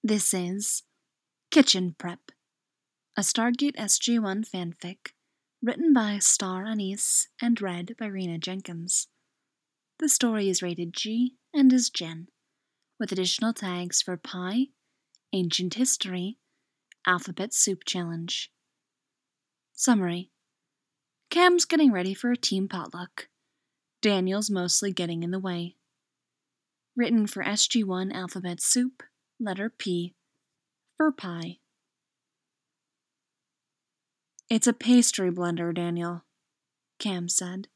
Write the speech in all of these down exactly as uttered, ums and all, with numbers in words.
This is Kitchen Prep, a Stargate S G one fanfic written by Star Anise and read by Rena Jenkins. The story is rated G and is Gen, with additional tags for Pie, Ancient History, Alphabet Soup Challenge. Summary: Cam's getting ready for a team potluck. Daniel's mostly getting in the way. Written for S G one Alphabet Soup, letter P, for Pie. It's a pastry blender, Daniel, Cam said.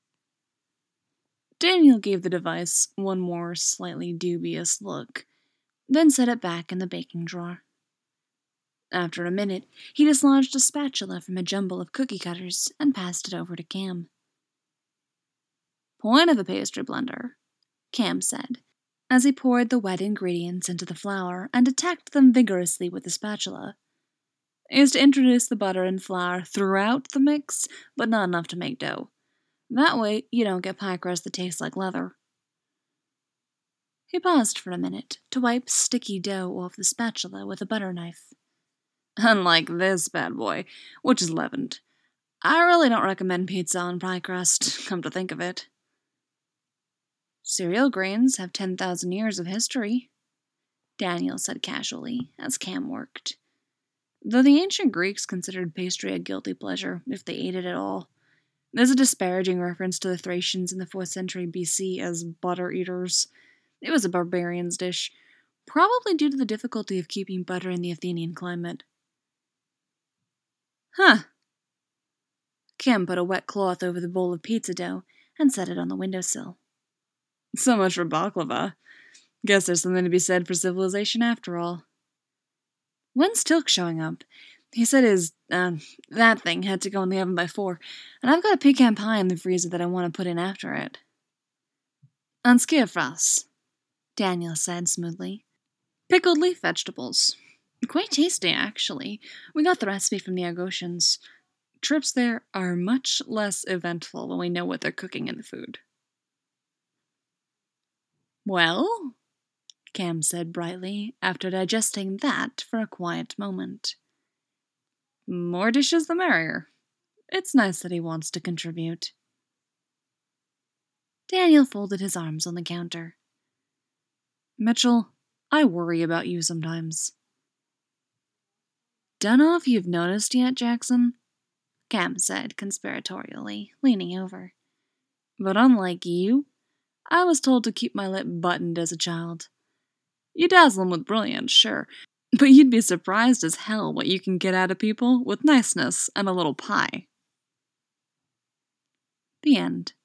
Daniel gave the device one more slightly dubious look, then set it back in the baking drawer. After a minute, he dislodged a spatula from a jumble of cookie cutters and passed it over to Cam. Point of a pastry blender, Cam said, as he poured the wet ingredients into the flour and attacked them vigorously with the spatula, is to introduce the butter and flour throughout the mix, but not enough to make dough. That way, you don't get pie crust that tastes like leather. He paused for a minute to wipe sticky dough off the spatula with a butter knife. Unlike this bad boy, which is leavened. I really don't recommend pizza on pie crust, come to think of it. Cereal grains have ten thousand years of history, Daniel said casually, as Cam worked. Though the ancient Greeks considered pastry a guilty pleasure, if they ate it at all. There's a disparaging reference to the Thracians in the fourth century B C as butter eaters. It was a barbarian's dish, probably due to the difficulty of keeping butter in the Athenian climate. Huh. Cam put a wet cloth over the bowl of pizza dough and set it on the windowsill. So much for baklava. Guess there's something to be said for civilization after all. When's Tilk showing up? He said his, uh, that thing had to go in the oven by four, and I've got a pecan pie in the freezer that I want to put in after it. On skiafras, Daniel said smoothly. Pickled leaf vegetables. Quite tasty, actually. We got the recipe from the Argotians. Trips there are much less eventful when we know what they're cooking in the food. Well, Cam said brightly, after digesting that for a quiet moment. More dishes the merrier. It's nice that he wants to contribute. Daniel folded his arms on the counter. Mitchell, I worry about you sometimes. Dunno if you've noticed yet, Jackson, Cam said conspiratorially, leaning over. But unlike you, I was told to keep my lip buttoned as a child. You dazzle 'em with brilliance, sure, but you'd be surprised as hell what you can get out of people with niceness and a little pie. The end.